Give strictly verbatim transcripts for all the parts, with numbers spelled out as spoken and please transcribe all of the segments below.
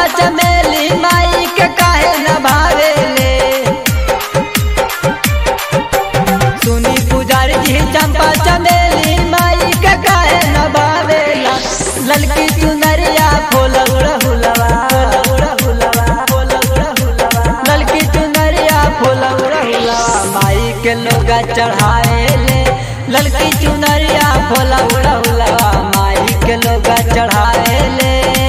चमेली माई के काहे न भावेले। सुनी पुजारी जी चंपा चमेली माई के काहे न भावेला। ललकी चुनरिया फूल उड़हुलवा ललकी चुनरिया फूल उड़हुलवा माई के लोग चढ़ाएले। ललकी चुनरिया फूल उड़हुलवा माई के लोग चढ़ाएले।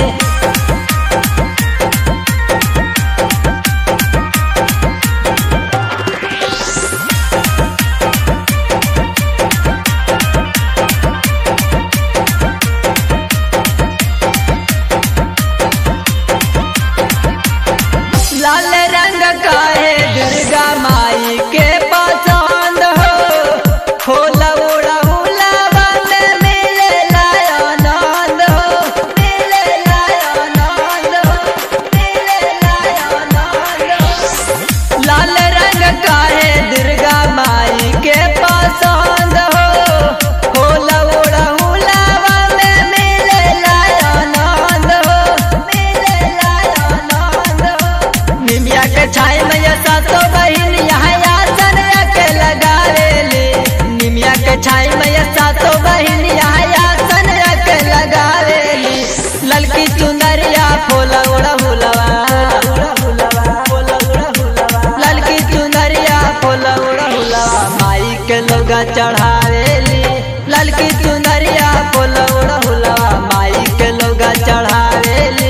लाल रंग का है दुर्गा माई के पसंद हो। फूल उड़हुलवा में मिलेला आनंद हो, मिलेला आनंद हो, मिलेला आनंद हो। लाल रंग का है दुर्गा माई के पसंद हो। फूल उड़हुलवा में मिलेला आनंद हो, मिलेला आनंद हो। निमिया के छाई में सातो बहिन यहाँ आसन के लगावेले। निमिया के छाई में सातो बहिन यहाँ आसन के लगावेली। ललकी चुनरिया फूल उड़हुलवा ललकी चुनरिया फूल उड़हुलवा माई के लोग चढ़ावेली। ललकी चुनरिया फूल उड़हुलवा माई के लोग चढ़ावेली।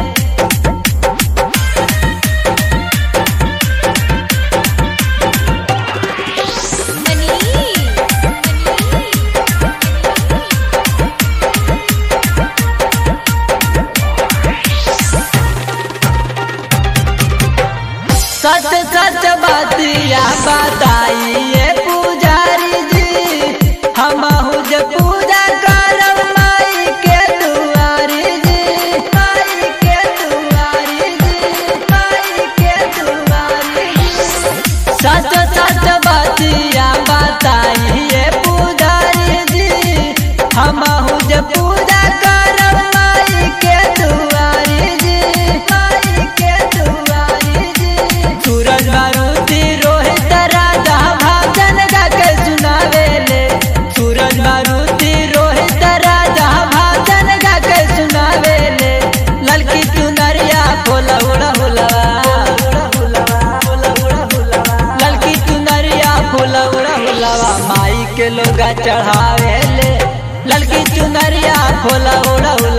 सच सच बातिया बताइए पुजारी जी। हम जे पूजा करब माई के दुआरी जी, माई के दुआरी जी, माई के दुआरी जी। सच सच बातिया बताइए पुजारी जी। हम जे पूजा करब माई के दुआरी जी, माई के दुआरी जी। सूरज मारुति रोहित राजा भजन गाके सुनावेले। सूरज मारुति रोहित राजा भजन गाके सुनावेले। ललकी चुनरिया फूल उड़हुलवा ललकी चुनरिया फूल उड़हुलवा माई के लोग चढ़ावेले। ललकी चुनरिया फूल उड़हुलवा